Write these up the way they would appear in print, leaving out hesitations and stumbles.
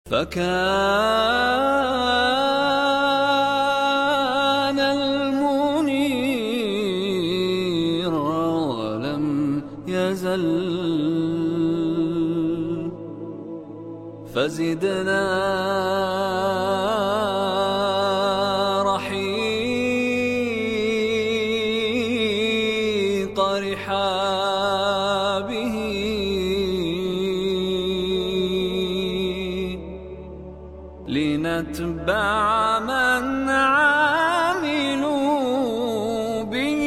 فكان المنير ولم يزل فزدنا رحيق رحابه لنتبع من عملوا به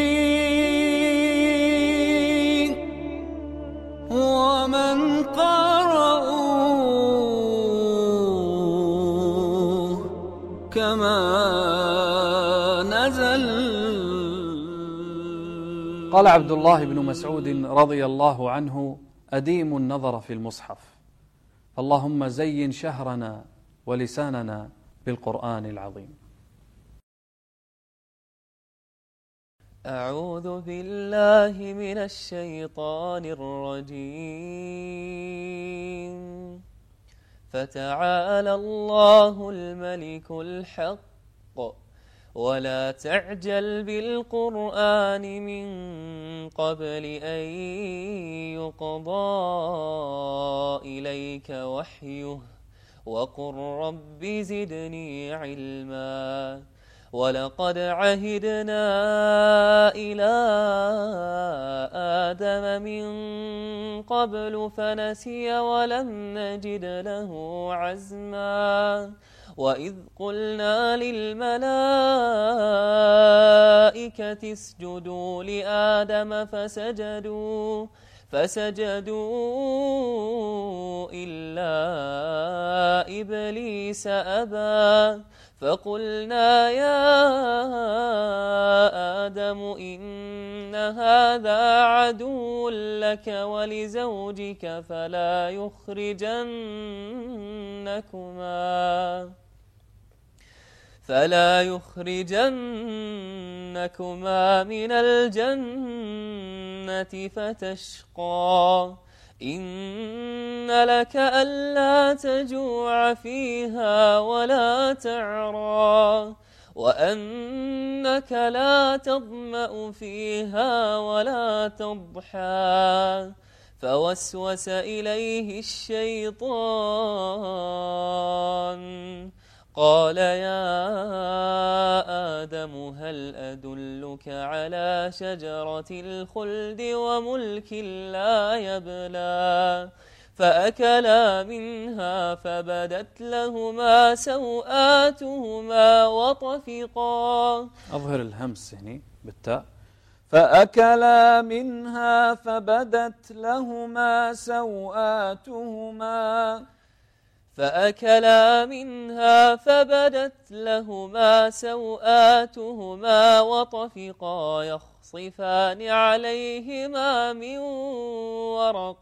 ومن قرأوه كما نزل. قال عبد الله بن مسعود رضي الله عنه: أديم النظر في المصحف، اللهم زين شهرنا ولساننا بالقرآن العظيم. أعوذ بالله من الشيطان الرجيم. فتعالى الله الملك الحق ولا تعجل بالقرآن من قبل أن يقضى إليك وحيه وقل رب زدني علما. ولقد عهدنا إلى آدم من قبل فنسي ولم نجد له عزما. وإذ قلنا للملائكة اسجدوا لآدم فسجدوا إلا إبليس أبى. فقلنا يا آدم إن هذا عدو لك ولزوجك فلا يخرجنكما من الجنة فتشقى. إن لك ألا تجوع فيها ولا تعرى وأنك لا تظمأ فيها ولا تضحى. فوسوس إليه الشيطان قال يا آدم هل أدلك على شجرة الخلد وملك لا يبلى. فأكلا منها فبدت لهما سوآتهما وطفقا. أظهر الهمس هنا بالتاء. فأكلا منها فبدت لهما سوآتهما وطفقا يخصفان عليهما من ورق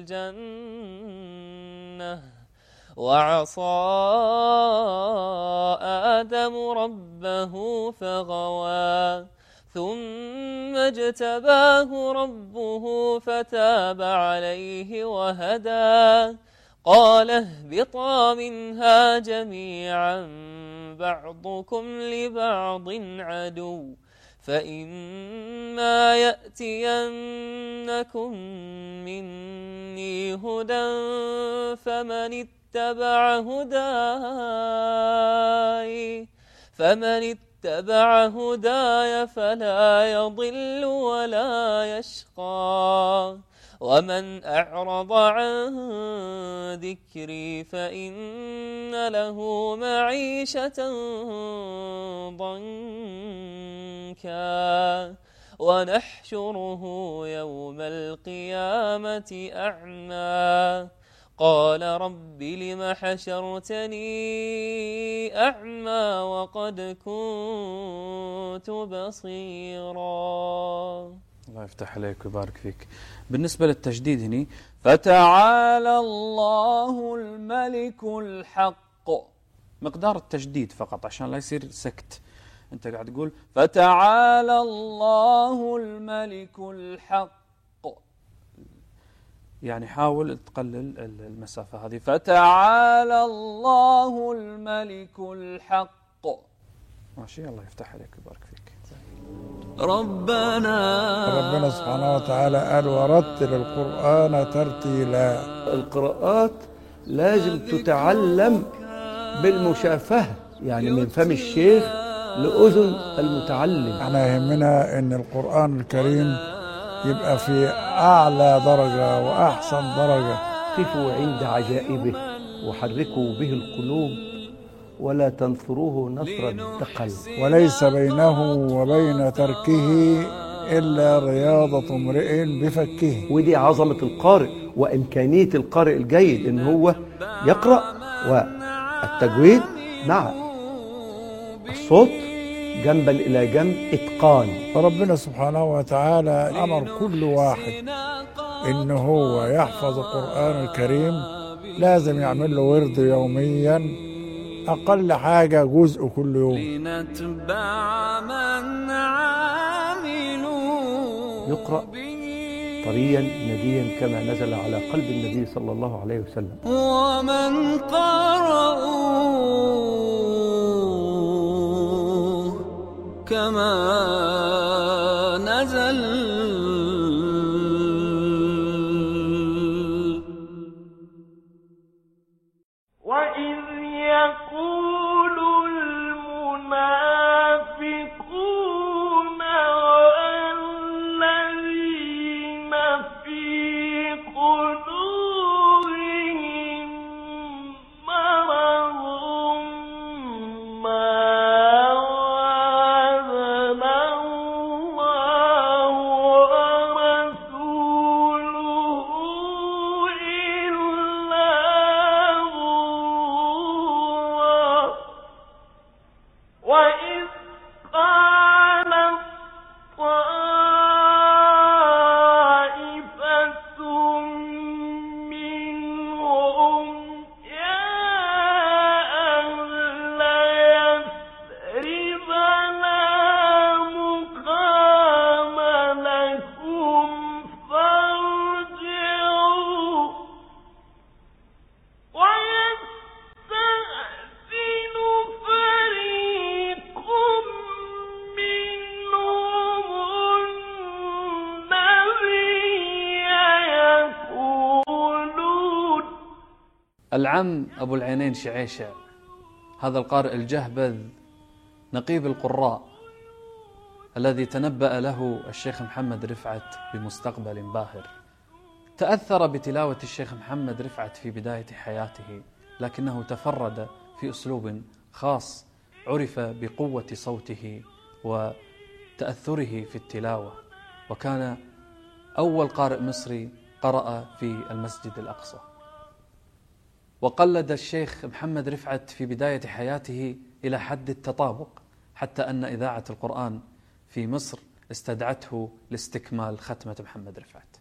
الجنة. وعصى آدم ربه فغوى ثم اجتباه ربه فتاب عليه وهدى. قال اهبطا منها جميعا بعضكم لبعض عدو فإما يأتينكم مني هدى فمن اتبع هداي فلا يضل ولا يشقى. ومن أعرض عن ذكري فإن له معيشة ضنكا ونحشره يوم القيامة أعمى. قال رب لم حشرتني أعمى وقد كنت بصيرا. الله يفتح عليك ويبارك فيك. بالنسبة للتجديد هنا فتعالى الله الملك الحق، مقدار التجديد فقط عشان لا يصير سكت. أنت قاعد تقول فتعالى الله الملك الحق، يعني حاول تقلل المسافة هذه. فتعالى الله الملك الحق. ماشي، الله يفتح عليك ويبارك فيك. ربنا سبحانه وتعالى قال ورتل القرآن ترتيلا. القراءات لازم تتعلم بالمشافهة، يعني من فم الشيخ لأذن المتعلم. احنا يهمنا ان القرآن الكريم يبقى في أعلى درجة وأحسن درجة. قفوا عند عجائبه وحركوا به القلوب ولا تنثروه نثر الدقل. وليس بينه وبين تركه إلا رياضة امرئ بفكه. ودي عظمة القارئ وإمكانية القارئ الجيد إن هو يقرأ، والتجويد مع الصوت جنبا إلى جنب إتقان. فربنا سبحانه وتعالى أمر كل واحد إن هو يحفظ القرآن الكريم، لازم يعمل له ورد يوميا، أقل حاجة جزء كل يوم. يقرأ طريا نديا كما نزل على قلب النبي صلى الله عليه وسلم. ومن قرأوا كما نزل وإذ يقول المنافقون والذين في قلوبهم مرض ما وعدنا الله ورسوله إلا غرورا. وإذ قالت طائفة منهم يا أهل يثرب لا مقام لكم فارجعوا. ويستأذن فريق منهم النبي يقولون. العم أبو العينين شعيشع، هذا القارئ الجهبذ نقيب القراء الذي تنبأ له الشيخ محمد رفعت بمستقبل باهر، تأثر بتلاوة الشيخ محمد رفعت في بداية حياته، لكنه تفرد في أسلوب خاص عرف بقوة صوته وتأثره في التلاوة، وكان أول قارئ مصري قرأ في المسجد الأقصى. وقلد الشيخ محمد رفعت في بداية حياته إلى حد التطابق، حتى أن إذاعة القرآن في مصر استدعته لاستكمال ختمة محمد رفعت.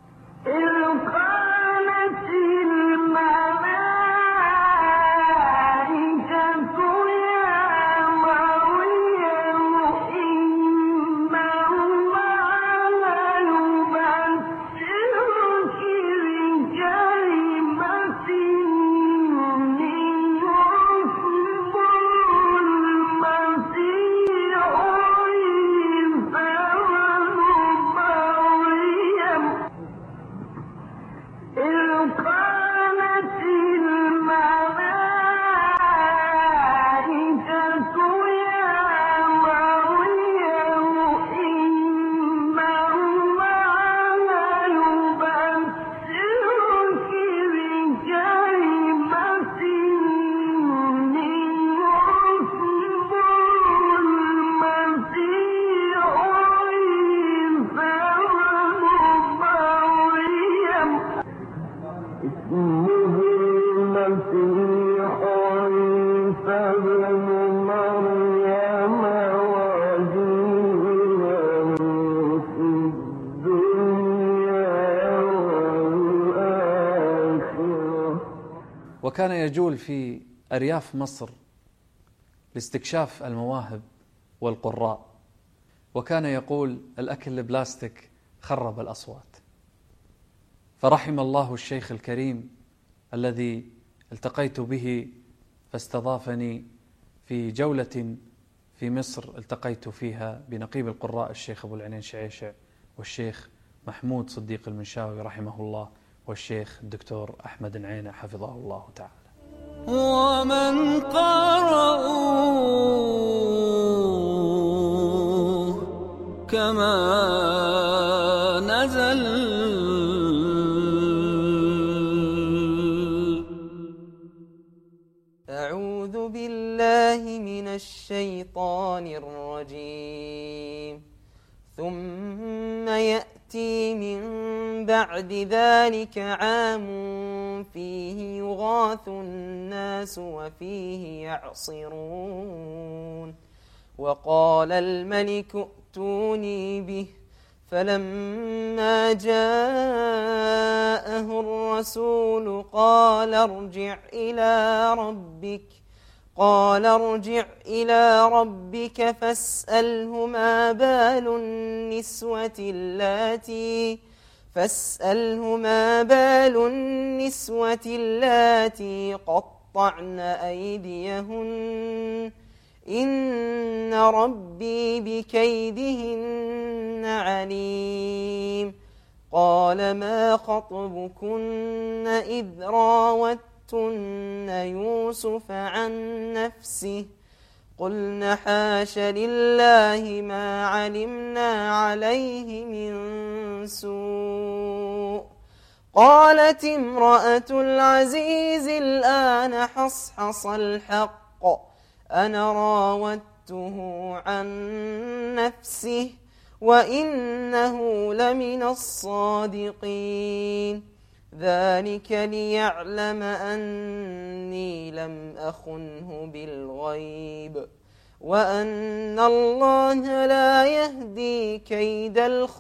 وكان يجول في أرياف مصر لاستكشاف المواهب والقراء، وكان يقول الأكل البلاستيك خرب الأصوات. فرحم الله الشيخ الكريم الذي التقيت به فاستضافني في جولة في مصر التقيت فيها بنقيب القراء الشيخ أبو العينين شعيشع والشيخ محمود صديق المنشاوي رحمه الله والشيخ الدكتور أحمد نعينة حفظه الله تعالى. ومن قرأوه كما نزل أعوذ بالله من الشيطان الرجيم. ثم يأتي من بعد ذلك عام فيه يغاث الناس وفيه يعصرون. وقال الملك ائتوني به فلما جاءه الرسول قال ارجع إلى ربك فاسأله ما بال النسوة اللاتي قطعن أيديهن إن ربي بكيدهن عليم. قال ما خطبكن إذ راوتن يوسف عن نفسه قلن حاش لله ما علمنا عليه من سوء. قالت امرأة العزيز الآن حصحص الحق أنا راودته عن نفسه وإنه لمن الصادقين. ذلك ليعلم أني لم أخنه بالغيب وأن الله لا يهدي كيد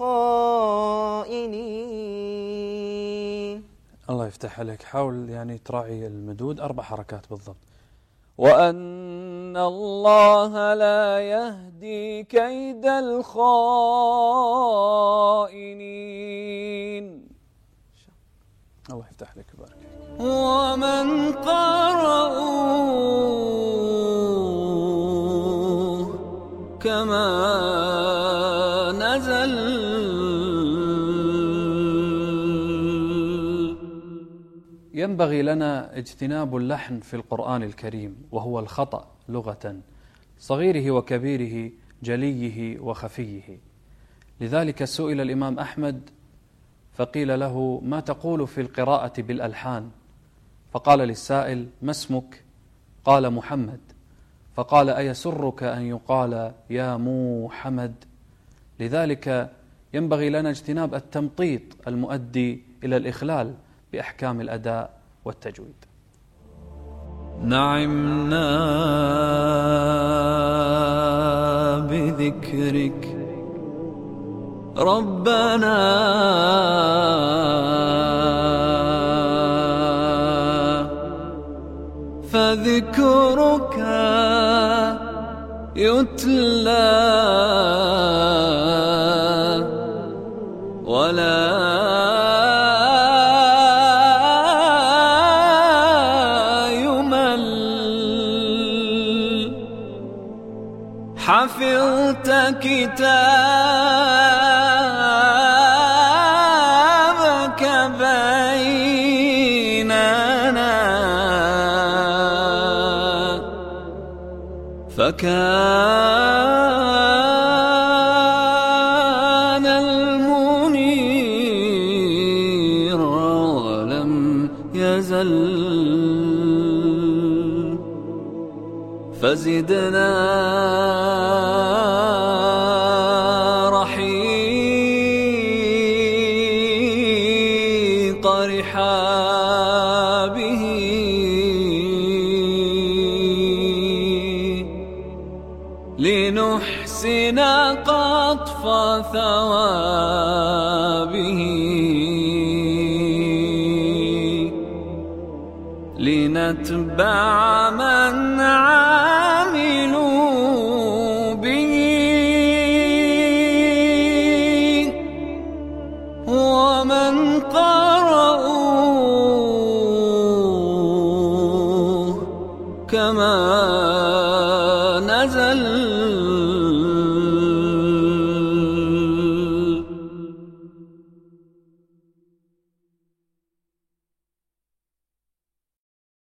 الخائنين. الله يفتح عليك. حاول يعني تراعي المدود 4 حركات بالضبط. وأن الله لا يهدي كيد الخائنين. الله يفتح لك ويبارك فيك. ومن قرأوه كما نزل ينبغي لنا اجتناب اللحن في القرآن الكريم وهو الخطأ لغة صغيره وكبيره جليه وخفيه. لذلك سئل الإمام أحمد فقيل له ما تقول في القراءة بالألحان؟ فقال للسائل ما اسمك؟ قال محمد. فقال أيسرك أن يقال يا محمد؟ لذلك ينبغي لنا اجتناب التمطيط المؤدي إلى الإخلال بأحكام الأداء والتجويد. نعمنا بذكرك ربنا فذكرك يتلى ولا حفظت كتابك بيننا فكان المنير ولم يزل فزدنا رحيق رحابه لنحسن قطف ثوابه لنتبع من عملوا به ومن قرأ كما نزل